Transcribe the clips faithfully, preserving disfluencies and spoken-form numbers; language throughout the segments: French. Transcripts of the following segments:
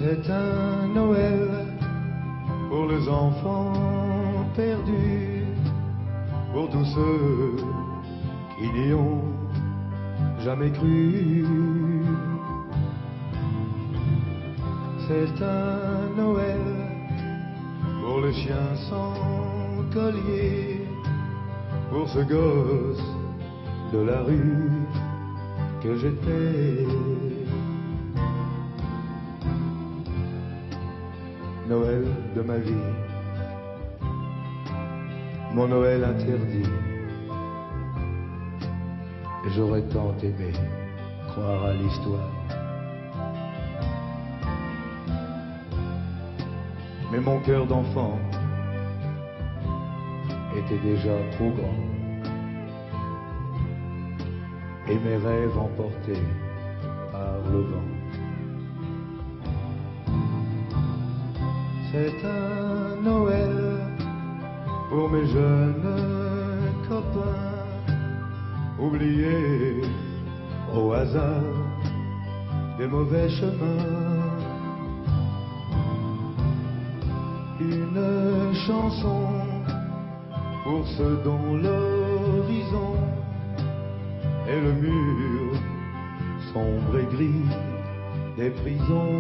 C'est un Noël pour les enfants perdus, pour tous ceux qui n'y ont jamais cru. C'est un Noël pour les chiens sans collier, pour ce gosse de la rue que j'étais. Noël de ma vie, mon Noël interdit. J'aurais tant aimé croire à l'histoire, mais mon cœur d'enfant était déjà trop grand, et mes rêves emportés par le vent. C'est un Noël pour mes jeunes copains, oubliés au hasard des mauvais chemins. Une chanson pour ceux dont l'horizon est le mur sombre et gris des prisons.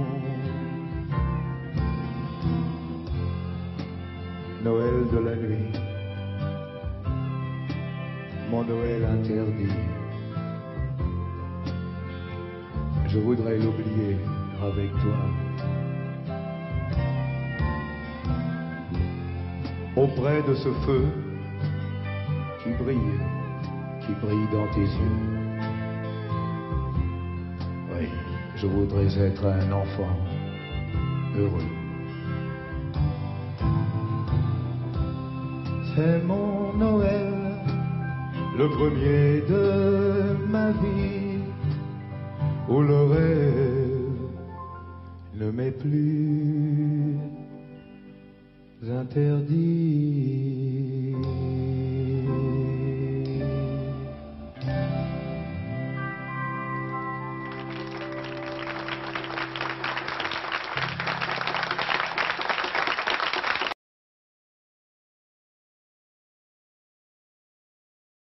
Noël de la nuit, mon Noël interdit. Je voudrais l'oublier avec toi, auprès de ce feu qui brille, qui brille dans tes yeux. Oui, je voudrais être un enfant heureux. C'est mon Noël, le premier de ma vie, où le rêve ne m'est plus interdit.